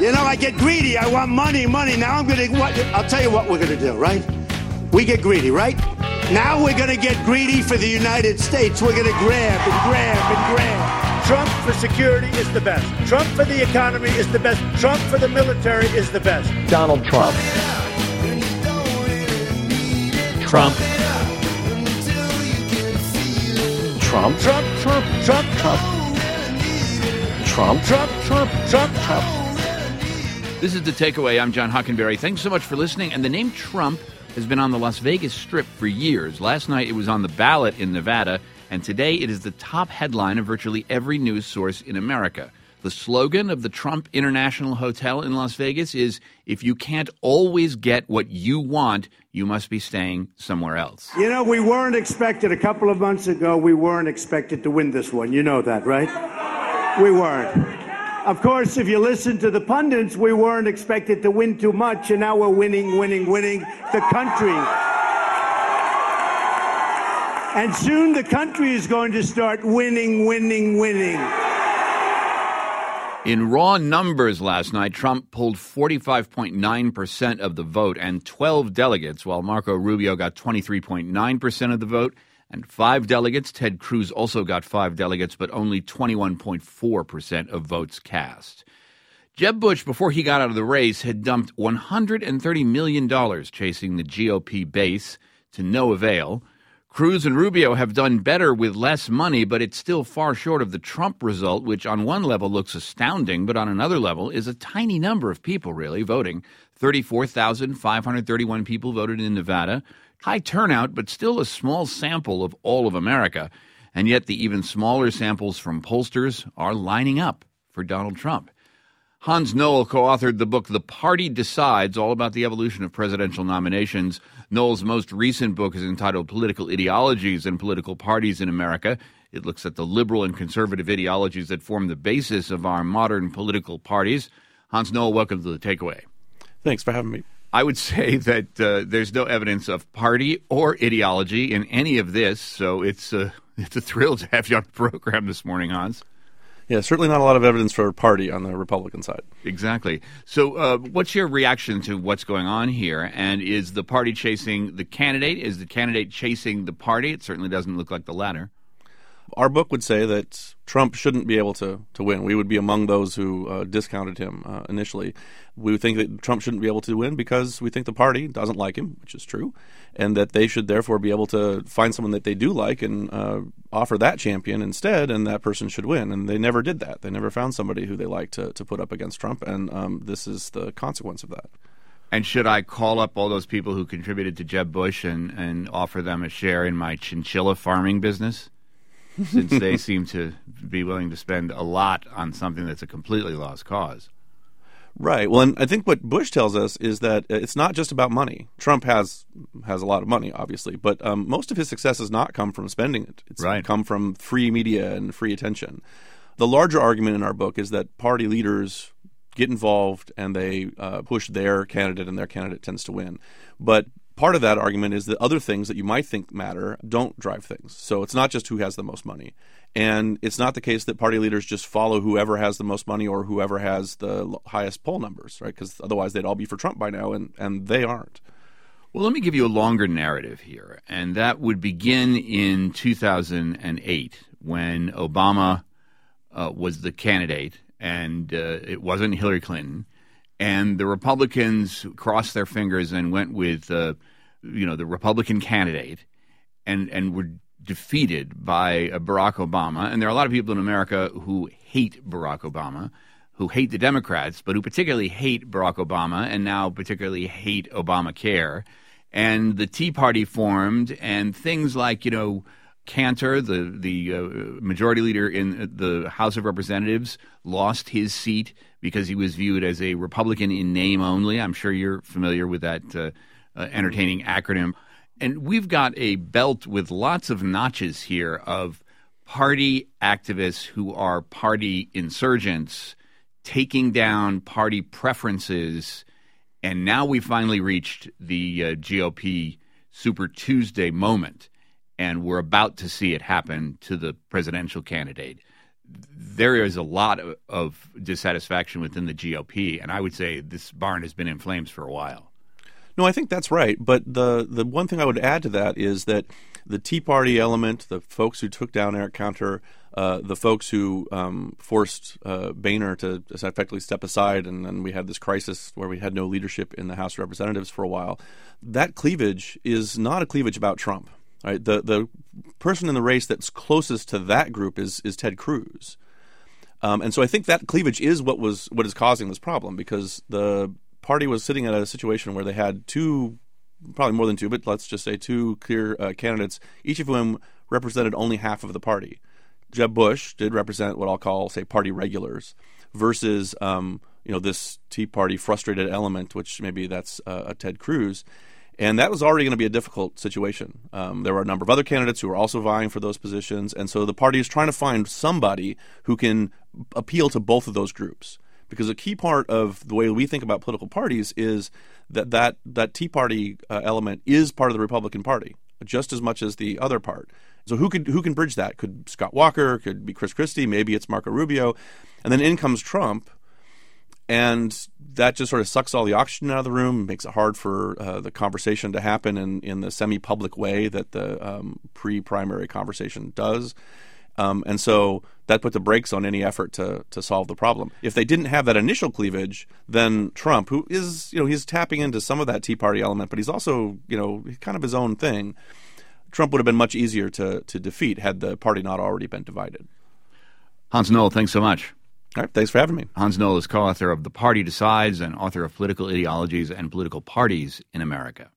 You know, I get greedy. I want money. Now I'll tell you what we're going to do, right? We get greedy, right? Now we're going to get greedy for the United States. We're going to grab and grab and grab. Trump for security is the best. Trump for the economy is the best. Trump for the military is the best. Donald Trump. Trump. Trump. Trump. Trump. Trump. Trump. Trump. Trump. Trump. Trump. Trump. This is The Takeaway. I'm John Hockenberry. Thanks so much for listening. And the name Trump has been on the Las Vegas Strip for years. Last night it was on the ballot in Nevada, and today it is the top headline of virtually every news source in America. The slogan of the Trump International Hotel in Las Vegas is, if you can't always get what you want, you must be staying somewhere else. You know, we weren't expected a couple of months ago, we weren't expected to win this one. You know that, right? We weren't. Of course, if you listen to the pundits, we weren't expected to win too much, and now we're winning the country. And soon the country is going to start winning. In raw numbers last night, Trump pulled 45.9% of the vote and 12 delegates, while Marco Rubio got 23.9% of the vote. And 5 delegates. Ted Cruz also got 5 delegates, but only 21.4% of votes cast. Jeb Bush, before he got out of the race, had dumped $130 million chasing the GOP base to no avail. Cruz and Rubio have done better with less money, but it's still far short of the Trump result, which on one level looks astounding, but on another level is a tiny number of people really voting. 34,531 people voted in Nevada. High turnout, but still a small sample of all of America. And yet the even smaller samples from pollsters are lining up for Donald Trump. Hans Knoll co-authored the book The Party Decides, all about the evolution of presidential nominations. Knoll's most recent book is entitled Political Ideologies and Political Parties in America. It looks at the liberal and conservative ideologies that form the basis of our modern political parties. Hans Knoll, welcome to The Takeaway. Thanks for having me. I would say that there's no evidence of party or ideology in any of this, so it's a thrill to have you on the program this morning, Hans. Yeah, certainly not a lot of evidence for party on the Republican side. Exactly. So what's your reaction to what's going on here? And is the party chasing the candidate? Is the candidate chasing the party? It certainly doesn't look like the latter. Our book would say that Trump shouldn't be able to win. We would be among those who discounted him initially. We would think that Trump shouldn't be able to win because we think the party doesn't like him, which is true, and that they should therefore be able to find someone that they do like and offer that champion instead, and that person should win. And they never did that. They never found somebody who they liked to put up against Trump, and this is the consequence of that. And should I call up all those people who contributed to Jeb Bush and offer them a share in my chinchilla farming business? Since they seem to be willing to spend a lot on something that's a completely lost cause. Right. Well, and I think what Bush tells us is that it's not just about money. Trump has a lot of money, obviously, but most of his success has not come from spending it. It's come from free media and free attention. The larger argument in our book is that party leaders get involved and they push their candidate, and their candidate tends to win. But part of that argument is that other things that you might think matter don't drive things. So it's not just who has the most money. And it's not the case that party leaders just follow whoever has the most money or whoever has the highest poll numbers, right? Because otherwise they'd all be for Trump by now, and they aren't. Well, let me give you a longer narrative here, and that would begin in 2008 when Obama was the candidate, and it wasn't Hillary Clinton. And the Republicans crossed their fingers and went with, the Republican candidate, and were defeated by Barack Obama. And there are a lot of people in America who hate Barack Obama, who hate the Democrats, but who particularly hate Barack Obama and now particularly hate Obamacare. And the Tea Party formed, and things like, Cantor, the majority leader in the House of Representatives, lost his seat because he was viewed as a Republican in name only. I'm sure you're familiar with that entertaining acronym. And we've got a belt with lots of notches here of party activists who are party insurgents taking down party preferences. And now we finally reached the GOP Super Tuesday moment. And we're about to see it happen to the presidential candidate. there is a lot of dissatisfaction within the GOP, and I would say this barn has been in flames for a while. No, I think that's right. But the one thing I would add to that is that the Tea Party element, the folks who took down Eric Cantor, the folks who forced Boehner to effectively step aside, and then we had this crisis where we had no leadership in the House of Representatives for a while, that cleavage is not a cleavage about Trump. Right? The person in the race that's closest to that group is Ted Cruz. And so I think that cleavage is what is causing this problem, because the party was sitting at a situation where they had two, probably more than two, but let's just say two clear candidates, each of whom represented only half of the party. Jeb Bush did represent what I'll call, say, party regulars, versus this Tea Party frustrated element, which maybe that's a Ted Cruz. And that was already going to be a difficult situation. There were a number of other candidates who were also vying for those positions. And so the party is trying to find somebody who can appeal to both of those groups. Because a key part of the way we think about political parties is that Tea Party element is part of the Republican Party, just as much as the other part. So who can bridge that? Could Scott Walker, could be Chris Christie, maybe it's Marco Rubio. And then in comes Trump. And that just sort of sucks all the oxygen out of the room, makes it hard for the conversation to happen in the semi-public way that the pre-primary conversation does. And so that put the brakes on any effort to solve the problem. If they didn't have that initial cleavage, then Trump, who is, he's tapping into some of that Tea Party element, but he's also, kind of his own thing. Trump would have been much easier to defeat had the party not already been divided. Hans Knoll, thanks so much. All right, thanks for having me. Hans Knoll is co-author of The Party Decides and author of Political Ideologies and Political Parties in America.